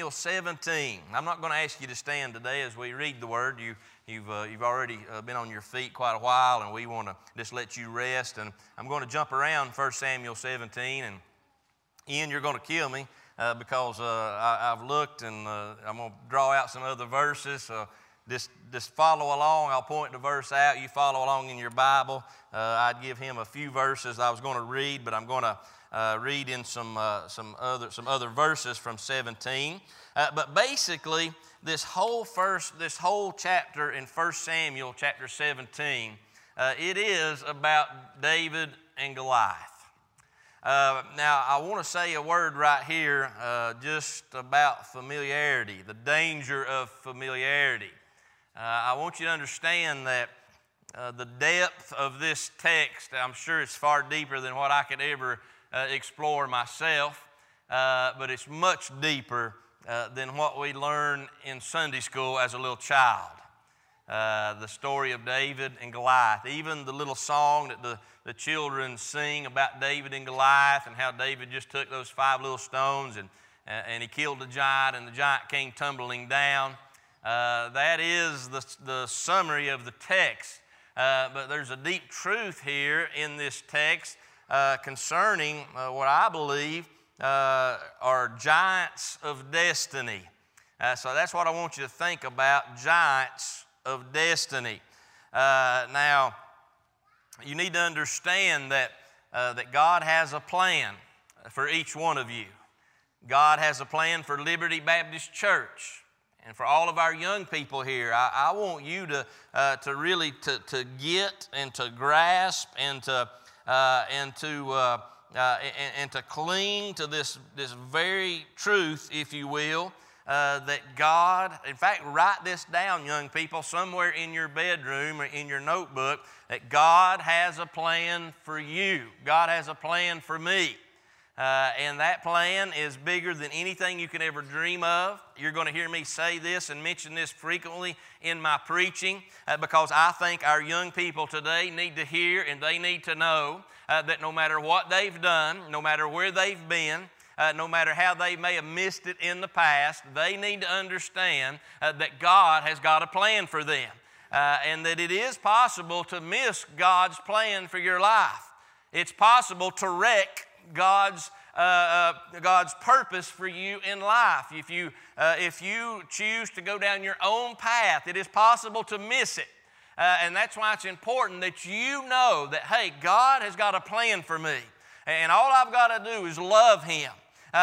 Samuel 17. I'm not going to ask you to stand today as we read the Word. You've already been on your feet quite a while, and we want to just let you rest. And I'm going to jump around 1 Samuel 17. And Ian, you're going to kill me because I've looked, and I'm going to draw out some other verses. Just follow along. I'll point the verse out. You follow along in your Bible. I'd give him a few verses I was going to read, but I'm going to read in some other verses from 17. But basically, this whole chapter in 1 Samuel, chapter 17, it is about David and Goliath. Now, I want to say a word right here just about familiarity, the danger of familiarity. I want you to understand that the depth of this text, I'm sure it's far deeper than what I could ever explore myself, but it's much deeper than what we learn in Sunday school as a little child. The story of David and Goliath, even the little song that the children sing about David and Goliath and how David just took those 5 little stones and he killed the giant and the giant came tumbling down. That is the summary of the text. But there's a deep truth here in this text concerning what I believe are giants of destiny. So that's what I want you to think about, giants of destiny. Now, you need to understand that God has a plan for each one of you. God has a plan for Liberty Baptist Church. And for all of our young people here, I want you to really get and to grasp and to cling to this very truth, if you will, that God, in fact, write this down, young people, somewhere in your bedroom or in your notebook, that God has a plan for you. God has a plan for me. And that plan is bigger than anything you can ever dream of. You're going to hear me say this and mention this frequently in my preaching because I think our young people today need to hear and they need to know that no matter what they've done, no matter where they've been, no matter how they may have missed it in the past, they need to understand that God has got a plan for them and that it is possible to miss God's plan for your life. It's possible to wreck God's purpose for you in life. If you choose to go down your own path, it is possible to miss it. And that's why it's important that you know that, hey, God has got a plan for me. And all I've got to do is love Him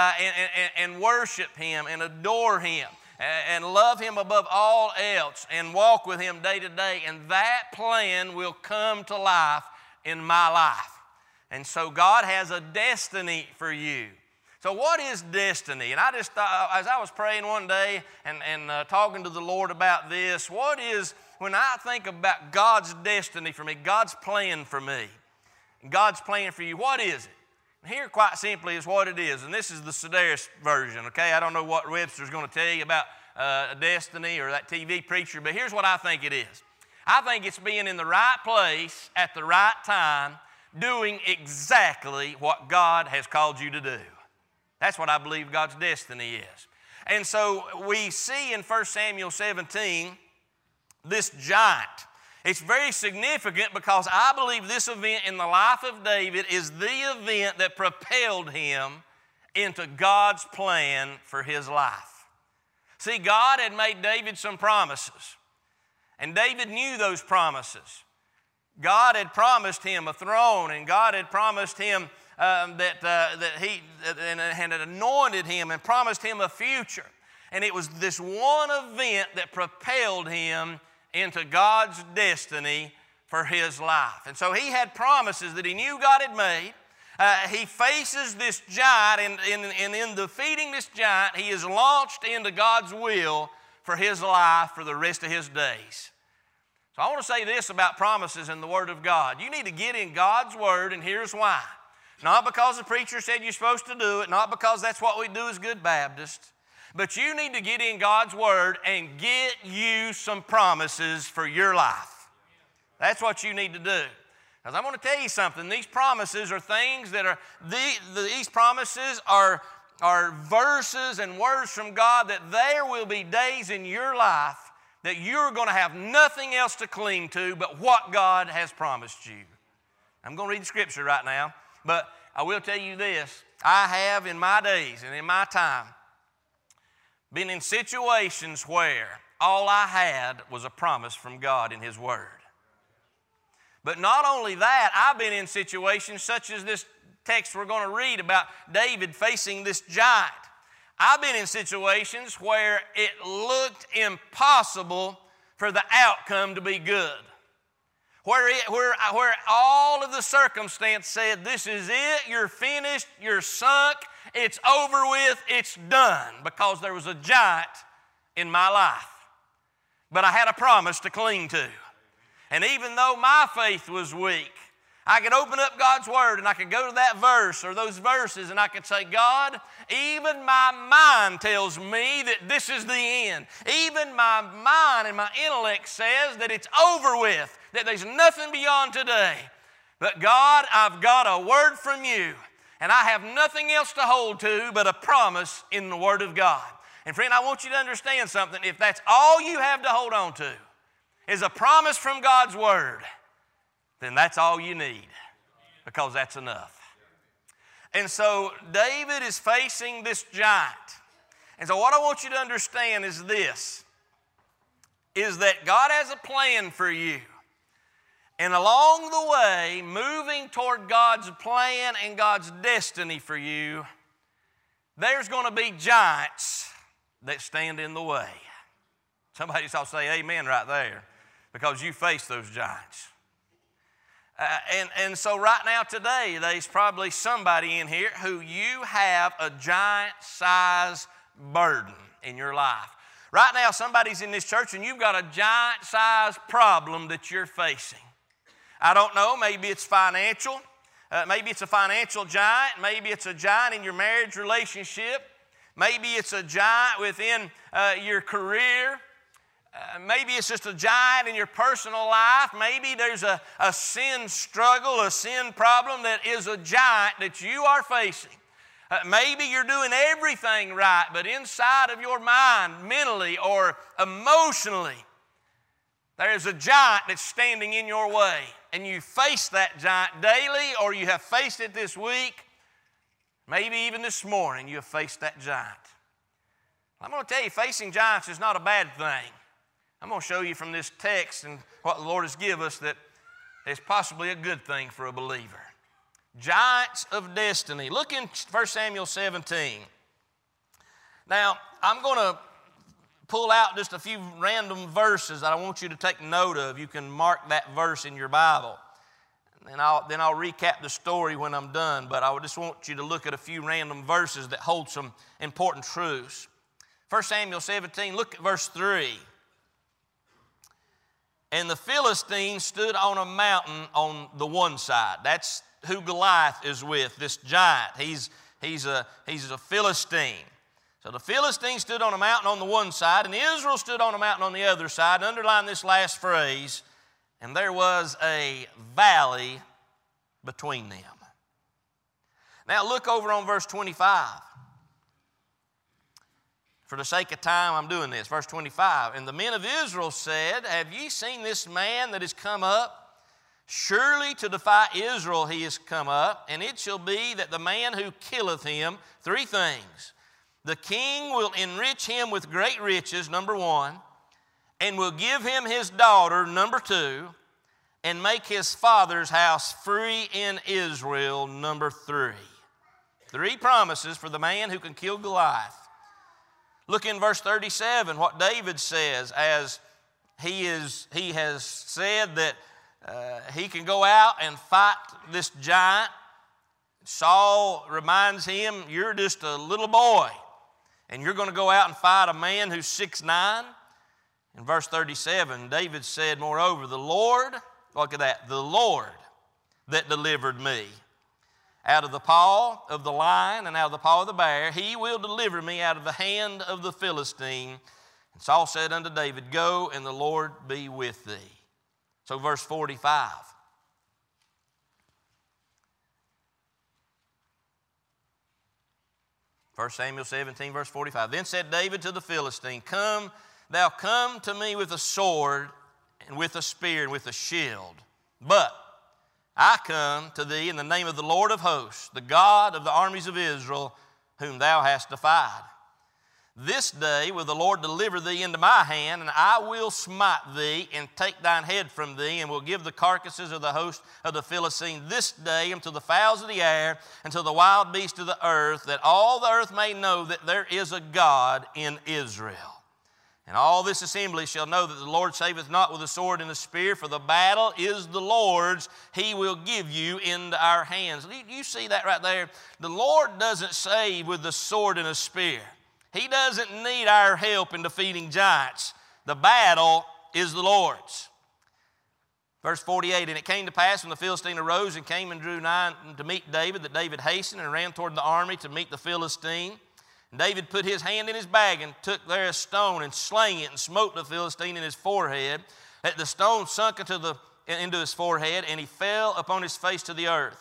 and worship Him and adore Him and love Him above all else and walk with Him day to day. And that plan will come to life in my life. And so God has a destiny for you. So what is destiny? And I just thought, as I was praying one day and talking to the Lord about this, when I think about God's destiny for me, God's plan for me, God's plan for you, what is it? And here quite simply is what it is. And this is the Sedaris version, okay? I don't know what Webster's going to tell you about destiny or that TV preacher, but here's what I think it is. I think it's being in the right place at the right time, doing exactly what God has called you to do. That's what I believe God's destiny is. And so we see in 1 Samuel 17 this giant. It's very significant because I believe this event in the life of David is the event that propelled him into God's plan for his life. See, God had made David some promises, and David knew those promises. God had promised him a throne, and God had promised him that he had anointed him and promised him a future. And it was this one event that propelled him into God's destiny for his life. And so he had promises that he knew God had made. He faces this giant, and in defeating this giant, he is launched into God's will for his life for the rest of his days. So I want to say this about promises in the Word of God. You need to get in God's Word, and here's why. Not because the preacher said you're supposed to do it, not because that's what we do as good Baptists, but you need to get in God's Word and get you some promises for your life. That's what you need to do. Because I'm going to tell you something. These promises are things that are, these promises are are verses and words from God that there will be days in your life that you're going to have nothing else to cling to but what God has promised you. I'm going to read the scripture right now, but I will tell you this. I have in my days and in my time been in situations where all I had was a promise from God in His Word. But not only that, I've been in situations such as this text we're going to read about David facing this giant. I've been in situations where it looked impossible for the outcome to be good. Where all of the circumstance said, this is it, you're finished, you're sunk, it's over with, it's done, because there was a giant in my life. But I had a promise to cling to. And even though my faith was weak, I could open up God's Word and I could go to that verse or those verses and I could say, God, even my mind tells me that this is the end. Even my mind and my intellect says that it's over with, that there's nothing beyond today. But God, I've got a word from you, and I have nothing else to hold to but a promise in the Word of God. And friend, I want you to understand something. If that's all you have to hold on to is a promise from God's Word, then that's all you need, because that's enough. And so David is facing this giant. And so what I want you to understand is this, is that God has a plan for you. And along the way, moving toward God's plan and God's destiny for you, there's going to be giants that stand in the way. Somebody ought to say amen right there, because you face those giants. And so right now today, there's probably somebody in here who you have a giant-sized burden in your life. Right now, somebody's in this church and you've got a giant-sized problem that you're facing. I don't know, maybe it's financial. Maybe it's a financial giant. Maybe it's a giant in your marriage relationship. Maybe it's a giant within your career. Maybe it's just a giant in your personal life. Maybe there's a sin struggle, a sin problem that is a giant that you are facing. Maybe you're doing everything right, but inside of your mind, mentally or emotionally, there's a giant that's standing in your way. And you face that giant daily, or you have faced it this week. Maybe even this morning you have faced that giant. I'm going to tell you, facing giants is not a bad thing. I'm going to show you from this text and what the Lord has given us that it's possibly a good thing for a believer. Giants of destiny. Look in 1 Samuel 17. Now, I'm going to pull out just a few random verses that I want you to take note of. You can mark that verse in your Bible. And then I'll recap the story when I'm done, but I just want you to look at a few random verses that hold some important truths. 1 Samuel 17, look at verse 3. And the Philistines stood on a mountain on the one side. That's who Goliath is with, this giant. He's a Philistine. So the Philistines stood on a mountain on the one side, and Israel stood on a mountain on the other side. And underline this last phrase, and there was a valley between them. Now look over on verse 25. For the sake of time, I'm doing this. Verse 25, and the men of Israel said, have ye seen this man that is come up? Surely to defy Israel he is come up, and it shall be that the man who killeth him, three things. The king will enrich him with great riches, number one, and will give him his daughter, number two, and make his father's house free in Israel, number three. Three promises for the man who can kill Goliath. Look in verse 37, what David says, as he has said that he can go out and fight this giant. Saul reminds him, you're just a little boy, and you're going to go out and fight a man who's 6'9". In verse 37, David said, moreover, the Lord, look at that, the Lord that delivered me out of the paw of the lion and out of the paw of the bear, he will deliver me out of the hand of the Philistine. And Saul said unto David, go, and the Lord be with thee. So verse 45. 1 Samuel 17, verse 45. Then said David to the Philistine, Come, thou come to me with a sword, and with a spear, and with a shield. But I come to thee in the name of the Lord of hosts, the God of the armies of Israel, whom thou hast defied. This day will the Lord deliver thee into my hand, and I will smite thee, and take thine head from thee, and will give the carcasses of the host of the Philistines this day unto the fowls of the air, and to the wild beasts of the earth, that all the earth may know that there is a God in Israel. And all this assembly shall know that the Lord saveth not with a sword and a spear, for the battle is the Lord's. He will give you into our hands. You see that right there? The Lord doesn't save with the sword and a spear. He doesn't need our help in defeating giants. The battle is the Lord's. Verse 48, And it came to pass when the Philistine arose and came and drew nigh to meet David, that David hastened and ran toward the army to meet the Philistine. And David put his hand in his bag and took there a stone and slang it and smote the Philistine in his forehead. That the stone sunk into his forehead, and he fell upon his face to the earth.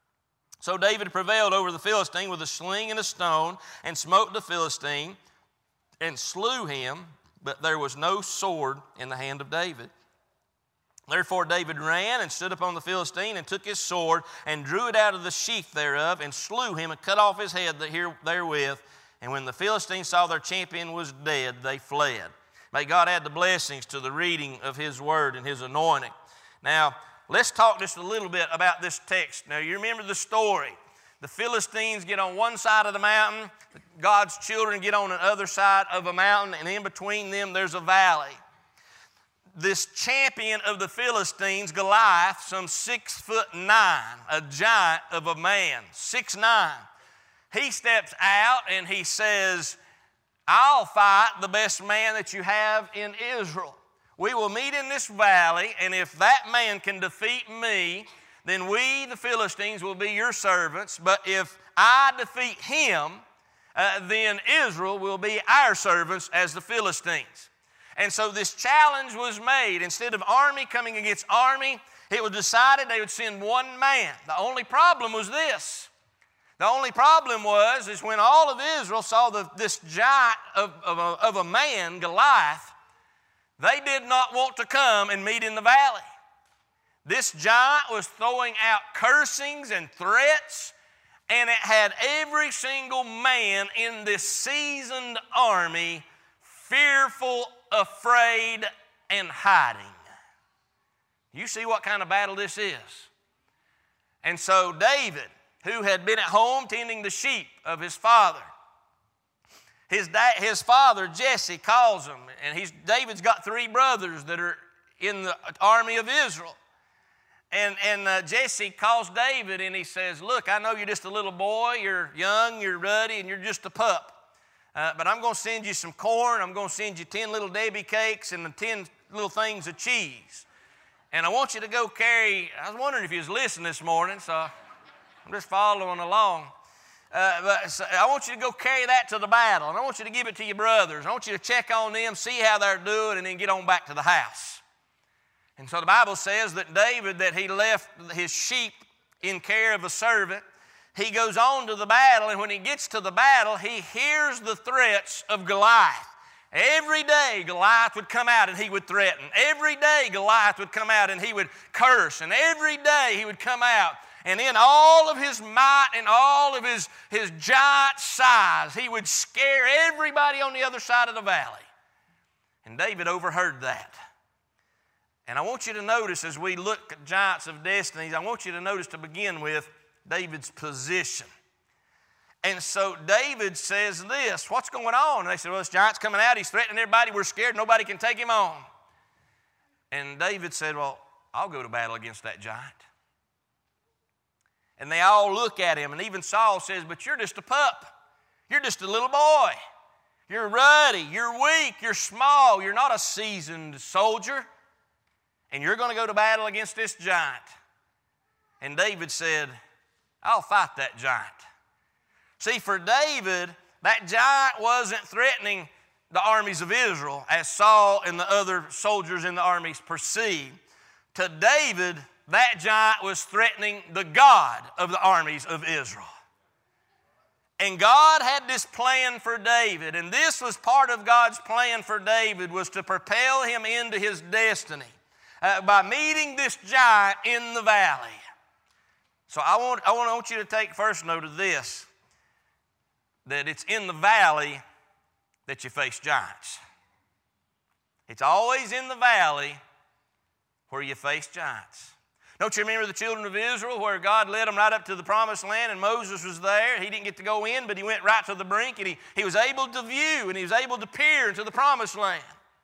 So David prevailed over the Philistine with a sling and a stone, and smote the Philistine, and slew him, but there was no sword in the hand of David. Therefore David ran and stood upon the Philistine, and took his sword, and drew it out of the sheath thereof, and slew him, and cut off his head therewith. And when the Philistines saw their champion was dead, they fled. May God add the blessings to the reading of His word and His anointing. Now, let's talk just a little bit about this text. Now, you remember the story. The Philistines get on one side of the mountain. God's children get on the other side of a mountain, and in between them there's a valley. This champion of the Philistines, Goliath, some 6'9", a giant of a man, 6'9". He steps out and he says, I'll fight the best man that you have in Israel. We will meet in this valley, and if that man can defeat me, then we, the Philistines, will be your servants. But if I defeat him, then Israel will be our servants as the Philistines. And so this challenge was made. Instead of army coming against army, it was decided they would send one man. The only problem was this. The only problem is when all of Israel saw this giant of a man, Goliath, they did not want to come and meet in the valley. This giant was throwing out cursings and threats, and it had every single man in this seasoned army fearful, afraid, and hiding. You see what kind of battle this is? And so David, who had been at home tending the sheep of his father, his father, Jesse, calls him, and David's got 3 brothers that are in the army of Israel. And Jesse calls David, and he says, look, I know you're just a little boy, you're young, you're ruddy, and you're just a pup. But I'm going to send you some corn, I'm going to send you 10 little Debbie cakes and 10 little things of cheese. And I want you to go carry, I was wondering if you was listening this morning, so I'm just following along. But I want you to go carry that to the battle, and I want you to give it to your brothers. I want you to check on them, see how they're doing, and then get on back to the house. And so the Bible says that David, that he left his sheep in care of a servant. He goes on to the battle, and when he gets to the battle, he hears the threats of Goliath. Every day Goliath would come out and he would threaten. Every day Goliath would come out and he would curse. And every day he would come out, and in all of his might and all of his giant size, he would scare everybody on the other side of the valley. And David overheard that. And I want you to notice, as we look at giants of destinies, I want you to notice to begin with David's position. And so David says this, what's going on? And they said, well, this giant's coming out, he's threatening everybody, we're scared, nobody can take him on. And David said, well, I'll go to battle against that giant. And they all look at him, and even Saul says, but you're just a pup. You're just a little boy. You're ruddy, you're weak, you're small, you're not a seasoned soldier. And you're going to go to battle against this giant. And David said, I'll fight that giant. See, for David, that giant wasn't threatening the armies of Israel as Saul and the other soldiers in the armies perceived. To David, that giant was threatening the God of the armies of Israel. And God had this plan for David, and this was part of God's plan for David, was to propel him into his destiny by meeting this giant in the valley. So I want you to take first note of this, that it's in the valley that you face giants. It's always in the valley where you face giants. Don't you remember the children of Israel where God led them right up to the promised land and Moses was there? He didn't get to go in, but he went right to the brink and he was able to view and he was able to peer into the promised land.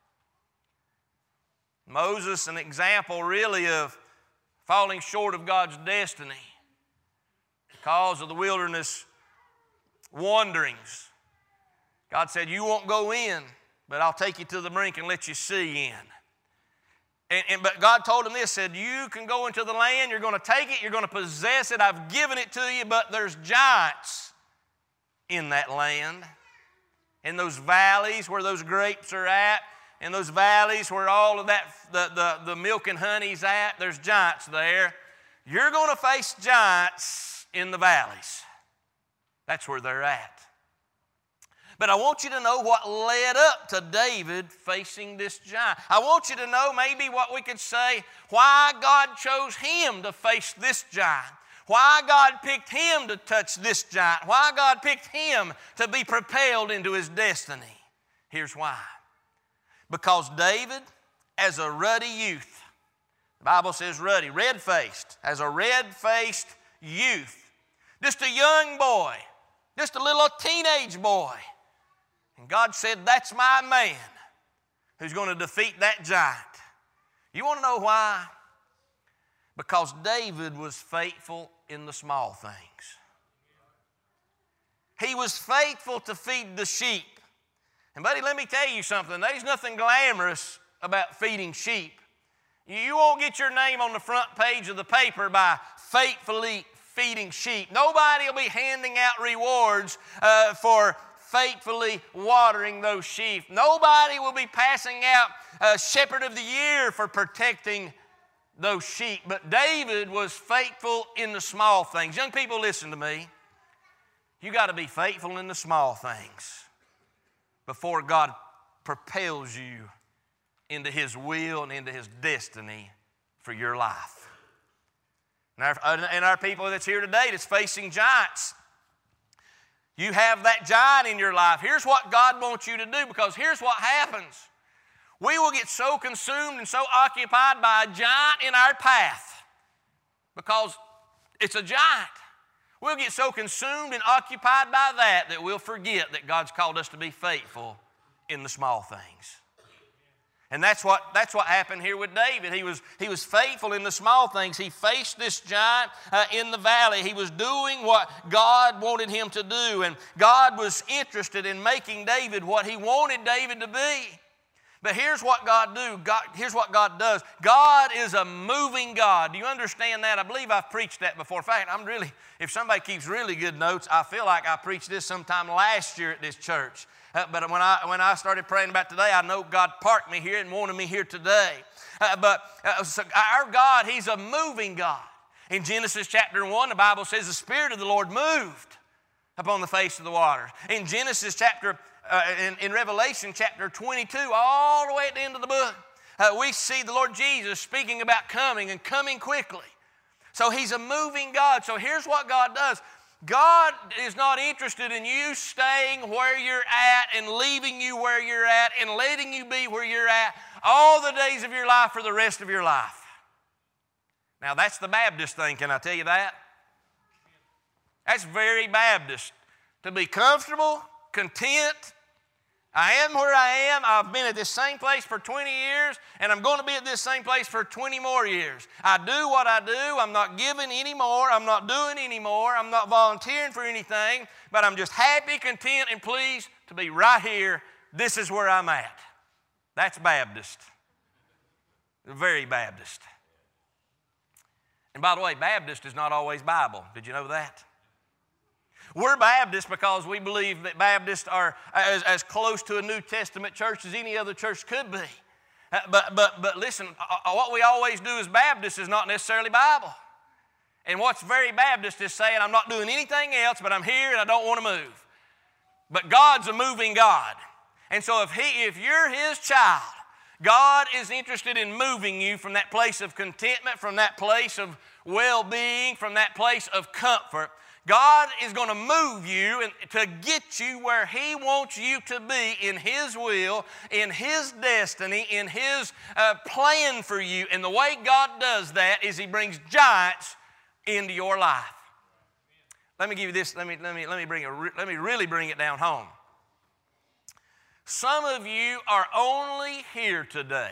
Moses, an example really of falling short of God's destiny because of the wilderness wanderings. God said, you won't go in, but I'll take you to the brink and let you see in. But God told him this, said, you can go into the land, you're going to take it, you're going to possess it, I've given it to you, but there's giants in that land, in those valleys where those grapes are at, in those valleys where all of that, the milk and honey's at, there's giants there. You're going to face giants in the valleys. That's where they're at. But I want you to know what led up to David facing this giant. I want you to know maybe what we could say, why God chose him to face this giant. Why God picked him to touch this giant. Why God picked him to be propelled into his destiny. Here's why. Because David, as a ruddy youth, the Bible says ruddy, red-faced, as a red-faced youth, just a young boy, just a little teenage boy, and God said, that's my man who's going to defeat that giant. You want to know why? Because David was faithful in the small things. He was faithful to feed the sheep. And buddy, let me tell you something. There's nothing glamorous about feeding sheep. You won't get your name on the front page of the paper by faithfully feeding sheep. Nobody will be handing out rewards for faithfully watering those sheep. Nobody will be passing out Shepherd of the Year for protecting those sheep. But David was faithful in the small things. Young people, listen to me. You got to be faithful in the small things before God propels you into His will and into His destiny for your life. And our people that's here today that's facing giants, you have that giant in your life. Here's what God wants you to do, because here's what happens. We will get so consumed and so occupied by a giant in our path because it's a giant. We'll get so consumed and occupied by that we'll forget that God's called us to be faithful in the small things. And that's what happened here with David. He was faithful in the small things. He faced this giant in the valley. He was doing what God wanted him to do. And God was interested in making David what He wanted David to be. But here's what God does. God is a moving God. Do you understand that? I believe I've preached that before. In fact, if somebody keeps really good notes, I feel like I preached this sometime last year at this church. But when I started praying about today, I know God parked me here and wanted me here today. So our God, He's a moving God. In Genesis chapter 1, the Bible says the Spirit of the Lord moved upon the face of the waters. In Genesis chapter, in Revelation chapter 22, all the way at the end of the book, we see the Lord Jesus speaking about coming and coming quickly. So He's a moving God. So here's what God does. God is not interested in you staying where you're at and leaving you where you're at and letting you be where you're at all the days of your life for the rest of your life. Now, that's the Baptist thing, can I tell you that? That's very Baptist. To be comfortable, content. I am where I am. I've been at this same place for 20 years, and I'm going to be at this same place for 20 more years. I do what I do. I'm not giving anymore. I'm not doing anymore. I'm not volunteering for anything, but I'm just happy, content, and pleased to be right here. This is where I'm at. That's Baptist. Very Baptist. And by the way, Baptist is not always Bible. Did you know that? We're Baptists because we believe that Baptists are as close to a New Testament church as any other church could be. But listen, what we always do as Baptists is not necessarily Bible. And what's very Baptist is saying, I'm not doing anything else, but I'm here and I don't want to move. But God's a moving God. And so if you're His child, God is interested in moving you from that place of contentment, from that place of well-being, from that place of comfort. God is going to move you to get you where He wants you to be in His will, in His destiny, in His plan for you. And the way God does that is He brings giants into your life. Let me give you this. Let me really bring it down home. Some of you are only here today.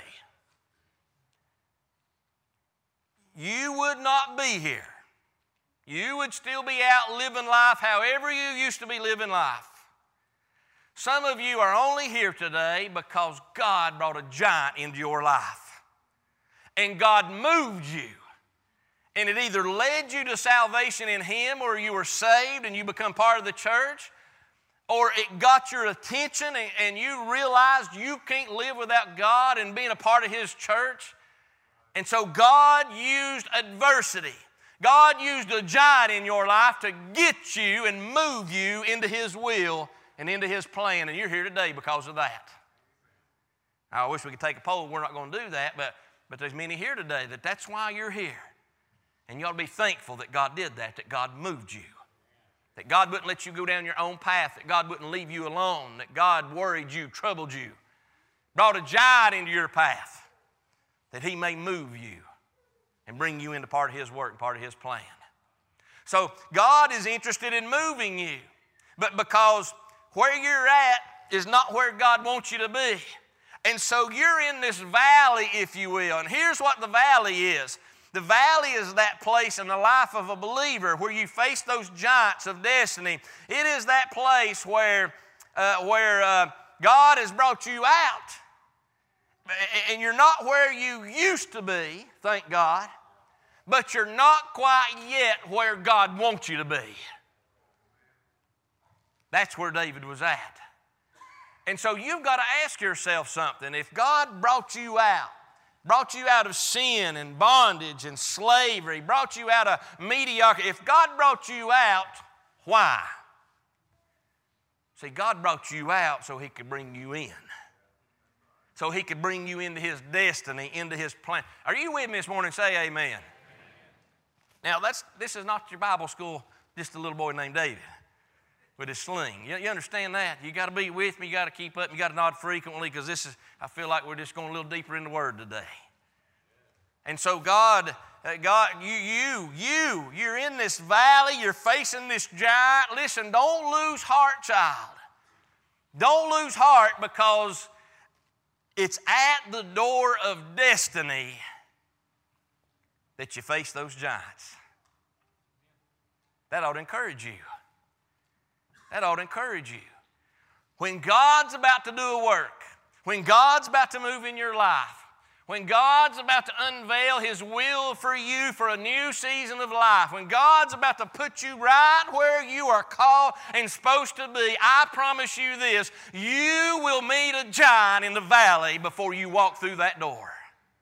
You would not be here. You would still be out living life however you used to be living life. Some of you are only here today because God brought a giant into your life. And God moved you. And it either led you to salvation in Him, or you were saved and you become part of the church, or it got your attention and you realized you can't live without God and being a part of His church. And so God used adversity. God used a giant in your life to get you and move you into His will and into His plan. And you're here today because of that. I wish we could take a poll. We're not going to do that, but there's many here today that's why you're here. And you ought to be thankful that God did that God moved you. That God wouldn't let you go down your own path, that God wouldn't leave you alone, that God worried you, troubled you, brought a giant into your path, that He may move you and bring you into part of His work, part of His plan. So God is interested in moving you, but because where you're at is not where God wants you to be. And so you're in this valley, if you will, and here's what the valley is. The valley is that place in the life of a believer where you face those giants of destiny. It is that place where God has brought you out. And you're not where you used to be, thank God, but you're not quite yet where God wants you to be. That's where David was at. And so you've got to ask yourself something. If God brought you out of sin and bondage and slavery, brought you out of mediocrity. If God brought you out, why? See, God brought you out so He could bring you in. So He could bring you into His destiny, into His plan. Are you with me this morning? Say amen. Now, this is not your Bible school, just a little boy named David with his sling. You understand that? You got to be with me. You got to keep up. You got to nod frequently, because I feel like we're just going a little deeper in the Word today. And so God, you're in this valley. You're facing this giant. Listen, don't lose heart, child. Don't lose heart, because it's at the door of destiny that you face those giants. That ought to encourage you. That ought to encourage you. When God's about to do a work, when God's about to move in your life, when God's about to unveil His will for you for a new season of life, when God's about to put you right where you are called and supposed to be, I promise you this, you will meet a giant in the valley before you walk through that door.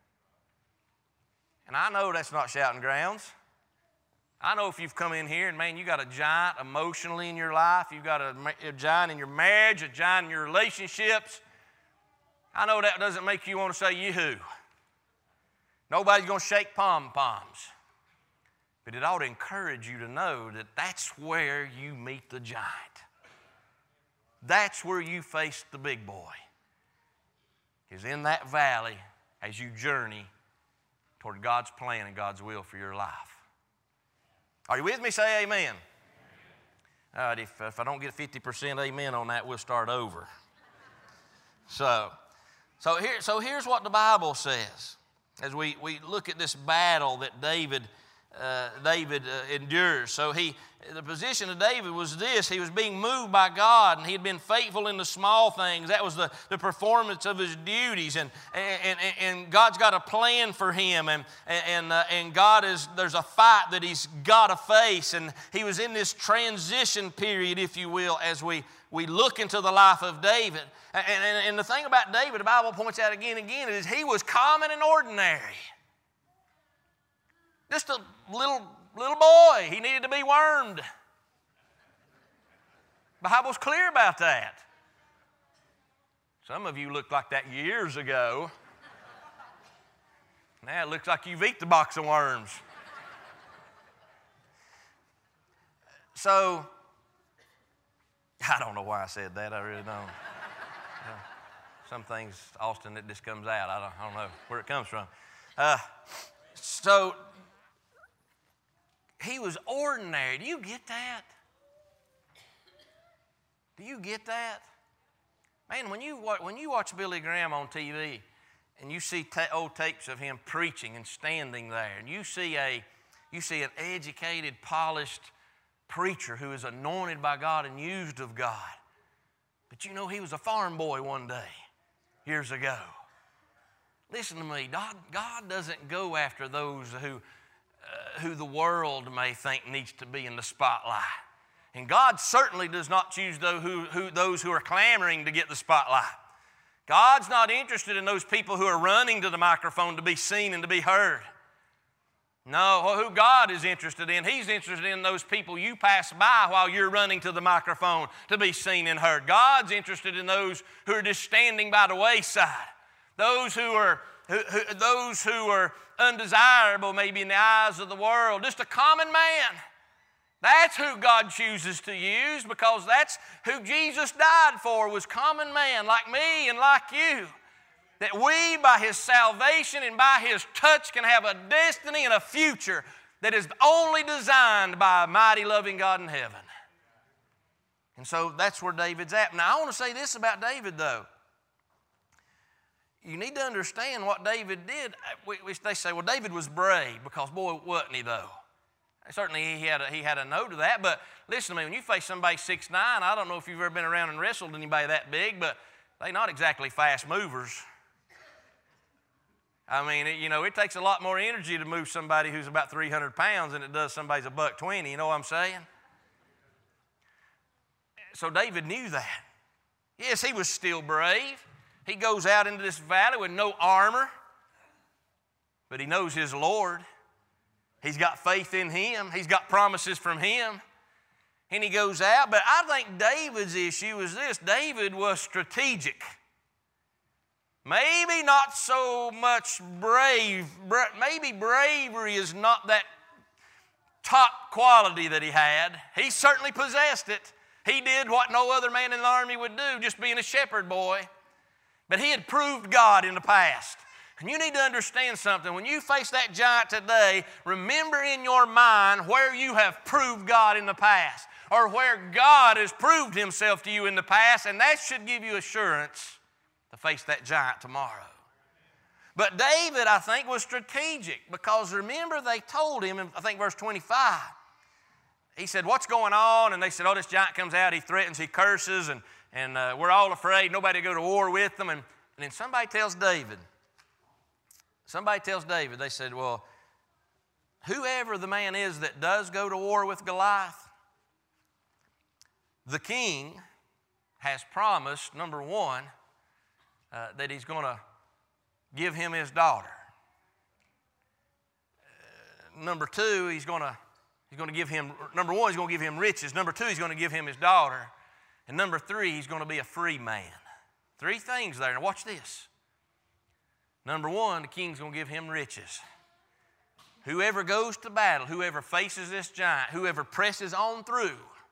And I know that's not shouting grounds. I know if you've come in here and, man, you got a giant emotionally in your life, you've got a giant in your marriage, a giant in your relationships, I know that doesn't make you want to say yoo-hoo. Nobody's going to shake pom-poms. But it ought to encourage you to know that that's where you meet the giant. That's where you face the big boy. Is in that valley as you journey toward God's plan and God's will for your life. Are you with me? Say amen. All right, if I don't get 50% amen on that, we'll start over. So here's what the Bible says as we look at this battle that David endures. So the position of David was this: he was being moved by God, and he had been faithful in the small things. That was the performance of his duties, and God's got a plan for him, and God there's a fight that he's got to face, and he was in this transition period, if you will, as we look into the life of David. And the thing about David, the Bible points out again and again, is he was common and ordinary. Just a little little boy. He needed to be wormed. The Bible's clear about that. Some of you looked like that years ago. Now it looks like you've eaten the box of worms. So, I don't know why I said that. I really don't. Some things, Austin, it just comes out. I don't know where it comes from. So, he was ordinary. Do you get that? Do you get that? Man, when you watch Billy Graham on TV and you see old tapes of him preaching and standing there, and you see an educated, polished preacher who is anointed by God and used of God. But you know, he was a farm boy one day, years ago. Listen to me, God doesn't go after those who the world may think needs to be in the spotlight. And God certainly does not choose those who are clamoring to get the spotlight. God's not interested in those people who are running to the microphone to be seen and to be heard. No, who God is interested in, He's interested in those people you pass by while you're running to the microphone to be seen and heard. God's interested in those who are just standing by the wayside, those who are undesirable maybe in the eyes of the world, just a common man. That's who God chooses to use, because that's who Jesus died for, was common man like me and like you. That we, by His salvation and by His touch, can have a destiny and a future that is only designed by a mighty, loving God in heaven. And so that's where David's at. Now, I want to say this about David, though. You need to understand what David did. They say, well, David was brave, because, boy, wasn't he, though? Certainly he had a note of that, but listen to me, when you face somebody 6'9", I don't know if you've ever been around and wrestled anybody that big, but they're not exactly fast movers. I mean, it takes a lot more energy to move somebody who's about 300 pounds than it does somebody who's $120, you know what I'm saying? So David knew that. Yes, he was still brave. He goes out into this valley with no armor, but he knows his Lord. He's got faith in Him. He's got promises from Him. And he goes out. But I think David's issue is this. David was strategic. Maybe not so much brave. Maybe bravery is not that top quality that he had. He certainly possessed it. He did what no other man in the army would do, just being a shepherd boy. But he had proved God in the past. And you need to understand something. When you face that giant today, remember in your mind where you have proved God in the past, or where God has proved Himself to you in the past, and that should give you assurance to face that giant tomorrow. But David, I think, was strategic, because remember they told him, in, I think, verse 25, he said, what's going on? And they said, oh, this giant comes out, he threatens, he curses, and we're all afraid, nobody to go to war with them. And then somebody tells David, they said, well, whoever the man is that does go to war with Goliath, the king has promised, number one, that he's going to give him his daughter. Number two, he's going to give him, number one, he's going to give him riches. Number two, he's going to give him his daughter. And number three, he's going to be a free man. Three things there. Now watch this. Number one, the king's going to give him riches. Whoever goes to battle, whoever faces this giant, whoever presses on through,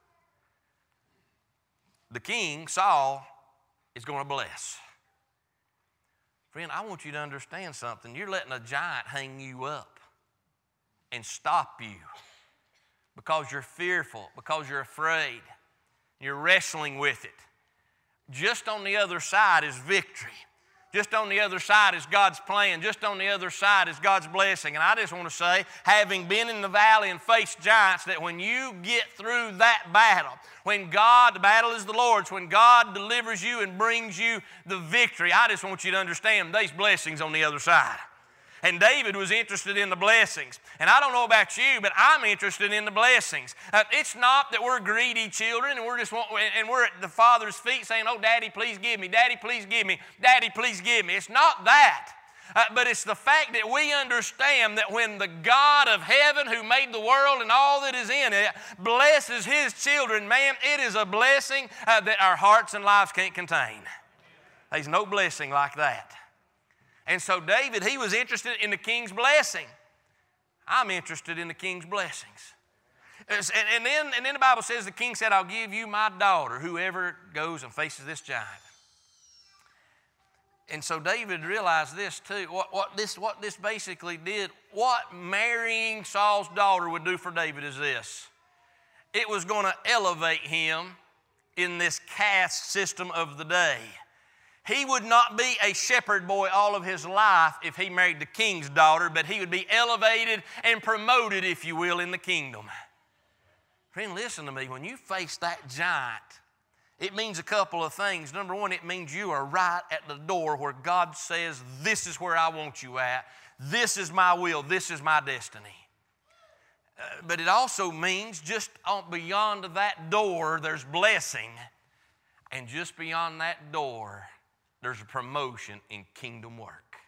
the king, Saul, is going to bless. Friend, I want you to understand something. You're letting a giant hang you up and stop you because you're fearful, because you're afraid. You're wrestling with it. Just on the other side is victory. Just on the other side is God's plan. Just on the other side is God's blessing. And I just want to say, having been in the valley and faced giants, that when you get through that battle, when God, the battle is the Lord's, when God delivers you and brings you the victory, I just want you to understand there's blessings on the other side. And David was interested in the blessings. And I don't know about you, but I'm interested in the blessings. It's not that we're greedy children and we're at the Father's feet saying, oh, Daddy, please give me. Daddy, please give me. Daddy, please give me. It's not that. But it's the fact that we understand that when the God of heaven who made the world and all that is in it blesses His children, man, it is a blessing that our hearts and lives can't contain. There's no blessing like that. And so David, he was interested in the king's blessing. I'm interested in the king's blessings. And then the Bible says the king said, I'll give you my daughter, whoever goes and faces this giant. And so David realized this too, what this basically did, what marrying Saul's daughter would do for David is this. It was going to elevate him in this caste system of the day. He would not be a shepherd boy all of his life if he married the king's daughter, but he would be elevated and promoted, if you will, in the kingdom. Friend, listen to me. When you face that giant, it means a couple of things. Number one, it means you are right at the door where God says, this is where I want you at. This is my will. This is my destiny. But it also means just beyond that door, there's blessing. And just beyond that door, there's a promotion in kingdom work.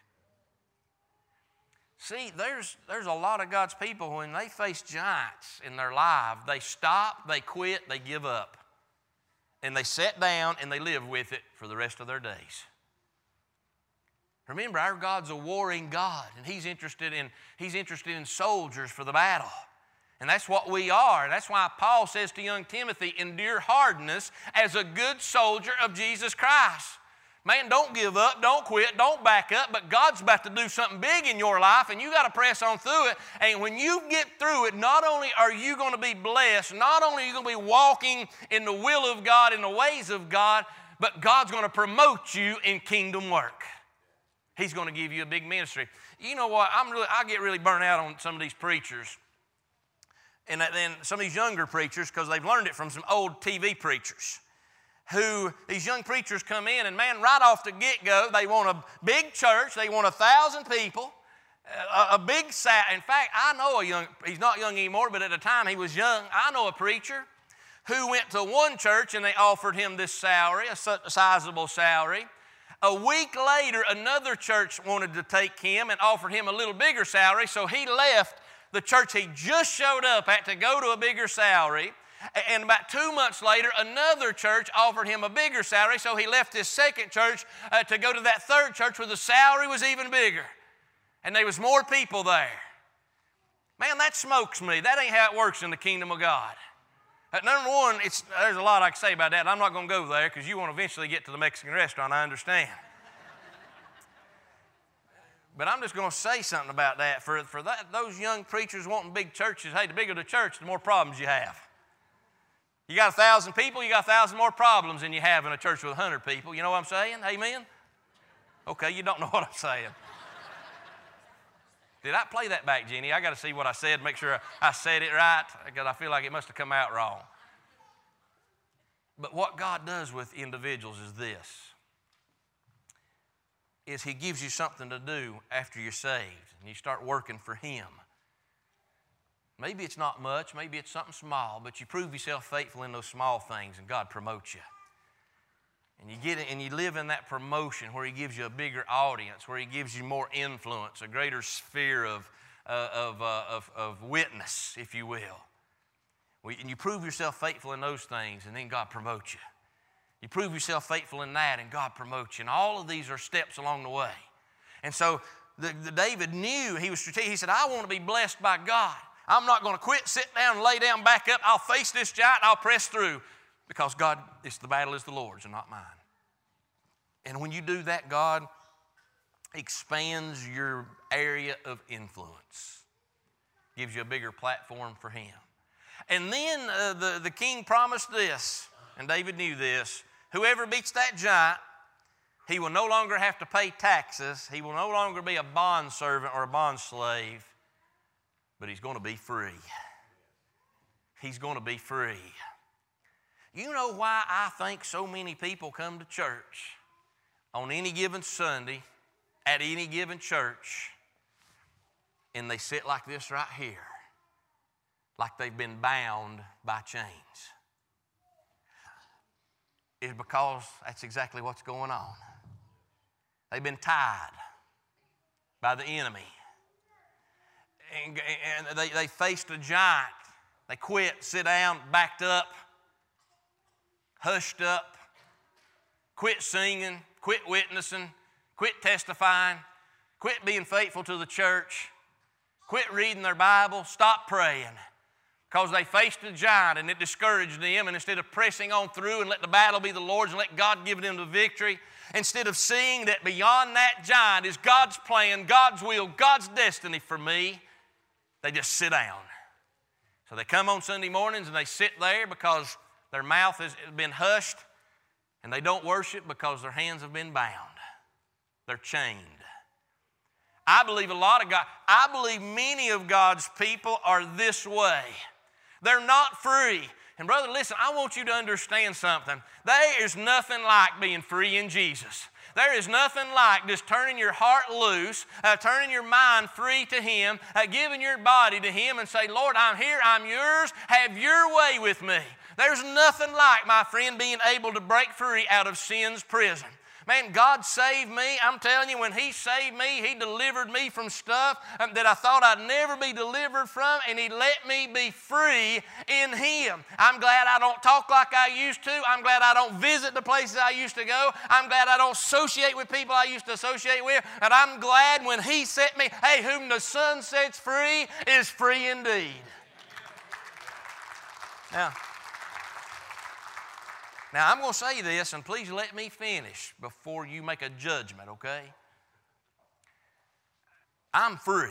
See, there's a lot of God's people, when they face giants in their life, they stop, they quit, they give up. And they sit down and they live with it for the rest of their days. Remember, our God's a warring God, and He's interested in soldiers for the battle. And that's what we are. That's why Paul says to young Timothy, endure hardness as a good soldier of Jesus Christ. Man, don't give up, don't quit, don't back up, but God's about to do something big in your life, and you got to press on through it. And when you get through it, not only are you going to be blessed, not only are you going to be walking in the will of God, in the ways of God, but God's going to promote you in kingdom work. He's going to give you a big ministry. You know what? I get really burnt out on some of these preachers, and then some of these younger preachers, because they've learned it from some old TV preachers. These young preachers come in, and man, right off the get-go, they want a big church, they want 1,000 people, a big in fact, I know he's not young anymore, but at the time he was young, I know a preacher who went to one church and they offered him this salary, a sizable salary. A week later, another church wanted to take him and offered him a little bigger salary, so he left the church he just showed up at to go to a bigger salary. And about 2 months later, another church offered him a bigger salary, so he left his second church to go to that third church where the salary was even bigger. And there was more people there. Man, that smokes me. That ain't how it works in the kingdom of God. Number one, there's a lot I can say about that. I'm not going to go there because you want to eventually get to the Mexican restaurant, I understand. But I'm just going to say something about that. For those young preachers wanting big churches, hey, the bigger the church, the more problems you have. You got 1,000 people, you got 1,000 more problems than you have in a church with 100 people. You know what I'm saying? Amen? Okay, you don't know what I'm saying. Did I play that back, Jenny? I got to see what I said, make sure I said it right, because I feel like it must have come out wrong. But what God does with individuals is this, is He gives you something to do after you're saved, and you start working for Him. Maybe it's not much, maybe it's something small, but you prove yourself faithful in those small things and God promotes you. And you get it, and you live in that promotion where He gives you a bigger audience, where He gives you more influence, a greater sphere of witness, if you will. And you prove yourself faithful in those things, and then God promotes you. You prove yourself faithful in that, and God promotes you. And all of these are steps along the way. And so David knew he was strategic. He said, I want to be blessed by God. I'm not going to quit, sit down, and lay down, back up. I'll face this giant. I'll press through because God, the battle is the Lord's and not mine. And when you do that, God expands your area of influence, gives you a bigger platform for Him. And then the king promised this, and David knew this. Whoever beats that giant, he will no longer have to pay taxes. He will no longer be a bondservant or a bondslave. But he's going to be free. He's going to be free. You know why I think so many people come to church on any given Sunday, at any given church, and they sit like this right here, like they've been bound by chains? It's because that's exactly what's going on. They've been tied. by the enemy. And they faced a giant. They quit, sit down, backed up, hushed up, quit singing, quit witnessing, quit testifying, quit being faithful to the church, quit reading their Bible, stop praying. Because they faced a giant and it discouraged them, and instead of pressing on through and let the battle be the Lord's and let God give them the victory, instead of seeing that beyond that giant is God's plan, God's will, God's destiny for me, they just sit down. So they come on Sunday mornings and they sit there because their mouth has been hushed, and they don't worship because their hands have been bound. They're chained. I believe many of God's people are this way. They're not free. And brother, listen, I want you to understand something. There is nothing like being free in Jesus. There is nothing like just turning your heart loose, turning your mind free to Him, giving your body to Him and say, Lord, I'm here, I'm yours, have your way with me. There's nothing like, my friend, being able to break free out of sin's prison. Man, God saved me. I'm telling you, when He saved me, He delivered me from stuff that I thought I'd never be delivered from, and He let me be free in Him. I'm glad I don't talk like I used to. I'm glad I don't visit the places I used to go. I'm glad I don't associate with people I used to associate with. And I'm glad when He set me, hey, whom the Son sets free is free indeed. Now, I'm going to say this, and please let me finish before you make a judgment, okay? I'm free.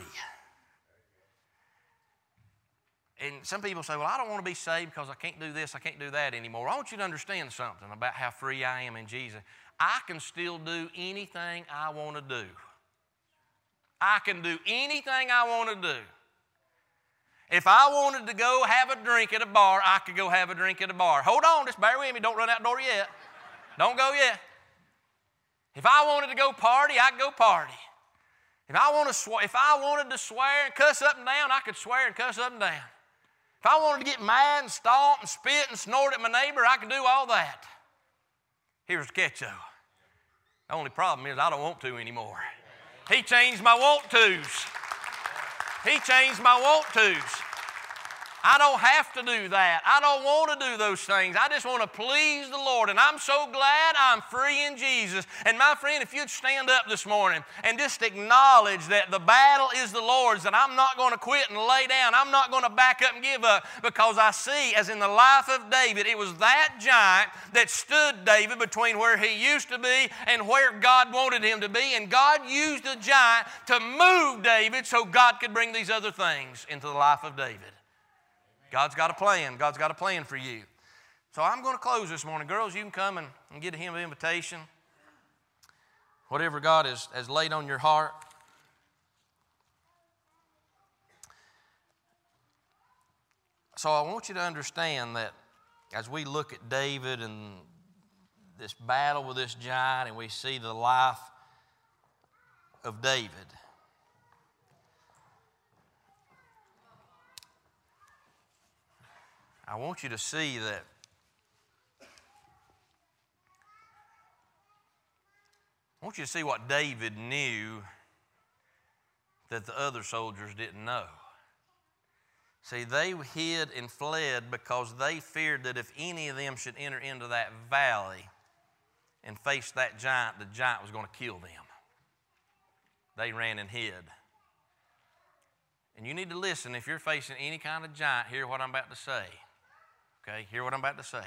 And some people say, well, I don't want to be saved because I can't do this, I can't do that anymore. I want you to understand something about how free I am in Jesus. I can still do anything I want to do. I can do anything I want to do. If I wanted to go have a drink at a bar, I could go have a drink at a bar. Hold on, just bear with me. Don't run out the door yet. Don't go yet. If I wanted to go party, I could go party. If I wanted to swear and cuss up and down, I could swear and cuss up and down. If I wanted to get mad and stomp and spit and snort at my neighbor, I could do all that. Here's the catch, though. The only problem is I don't want to anymore. He changed my want tos. He changed my want tos. I don't have to do that. I don't want to do those things. I just want to please the Lord. And I'm so glad I'm free in Jesus. And my friend, if you'd stand up this morning and just acknowledge that the battle is the Lord's, and I'm not going to quit and lay down. I'm not going to back up and give up, because I see, as in the life of David, it was that giant that stood David between where he used to be and where God wanted him to be. And God used the giant to move David so God could bring these other things into the life of David. God's got a plan. God's got a plan for you. So I'm going to close this morning. Girls, you can come and get a hymn of invitation. Whatever God has laid on your heart. So I want you to understand that as we look at David and this battle with this giant, and we see the life of David, I want you to see that what David knew that the other soldiers didn't know. See, they hid and fled because they feared that if any of them should enter into that valley and face that giant, the giant was going to kill them. They ran and hid. And you need to listen. If you're facing any kind of giant, hear what I'm about to say. Okay, hear what I'm about to say.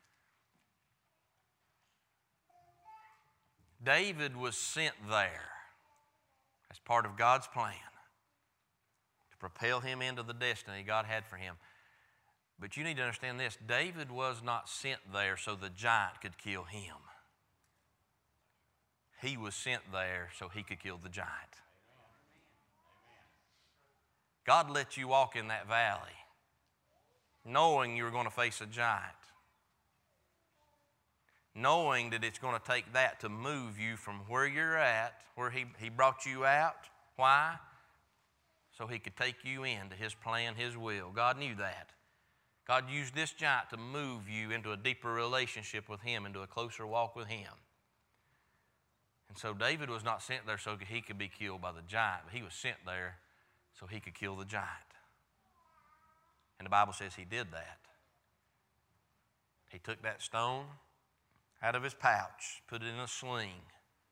David was sent there as part of God's plan to propel him into the destiny God had for him. But you need to understand this. David was not sent there so the giant could kill him. He was sent there so he could kill the giant. God let you walk in that valley knowing you were going to face a giant, knowing that it's going to take that to move you from where you're at, where he brought you out. Why? So he could take you into his plan, his will. God knew that. God used this giant to move you into a deeper relationship with him, into a closer walk with him. And so David was not sent there so he could be killed by the giant, but he was sent there so he could kill the giant. And the Bible says he did that. He took that stone out of his pouch, put it in a sling.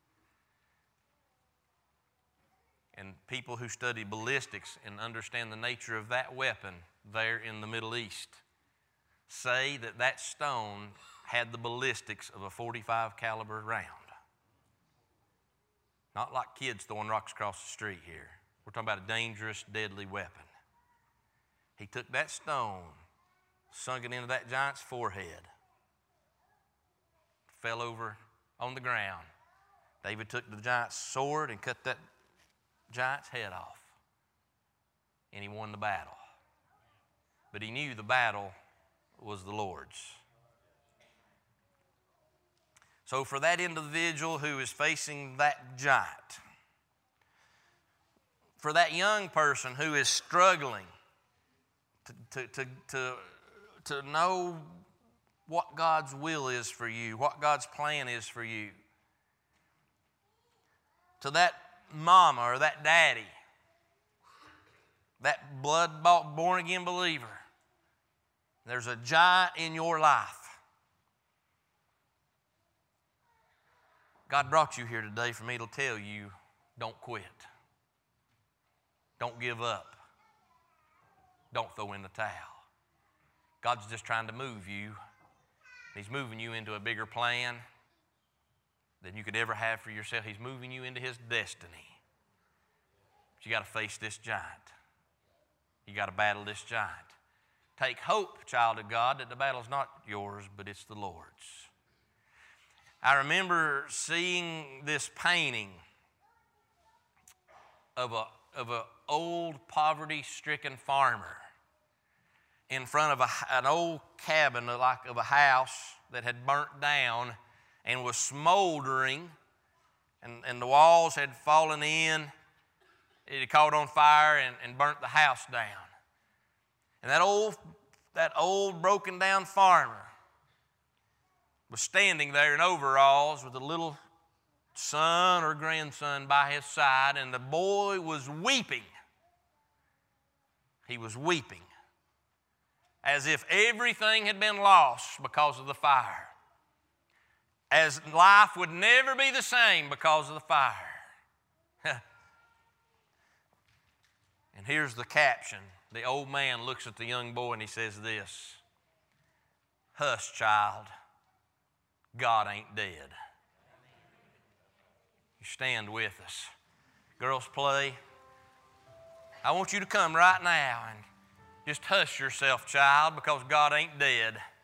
And people who study ballistics and understand the nature of that weapon there in the Middle East say that that stone had the ballistics of a .45 caliber round. Not like kids throwing rocks across the street here. We're talking about a dangerous, deadly weapon. He took that stone, sunk it into that giant's forehead, fell over on the ground. David took the giant's sword and cut that giant's head off, and he won the battle. But he knew the battle was the Lord's. So for that individual who is facing that giant, for that young person who is struggling to know what God's will is for you, what God's plan is for you, to that mama or that daddy, that blood-bought, born-again believer, there's a giant in your life. God brought you here today for me to tell you, don't quit. Don't give up. Don't throw in the towel. God's just trying to move you. He's moving you into a bigger plan than you could ever have for yourself. He's moving you into His destiny. But you got to face this giant. You got to battle this giant. Take hope, child of God, that the battle's not yours, but it's the Lord's. I remember seeing this painting of an old poverty-stricken farmer in front of an old cabin like of a house that had burnt down and was smoldering, and the walls had fallen in. It had caught on fire and burnt the house down. And that old broken down farmer was standing there in overalls with a little son or grandson by his side, and the boy was weeping. He was weeping as if everything had been lost because of the fire, as life would never be the same because of the fire. And here's the caption. The old man looks at the young boy and he says this: "Hush, child. God ain't dead." You stand with us. Girls, play. I want you to come right now and just hush yourself, child, because God ain't dead.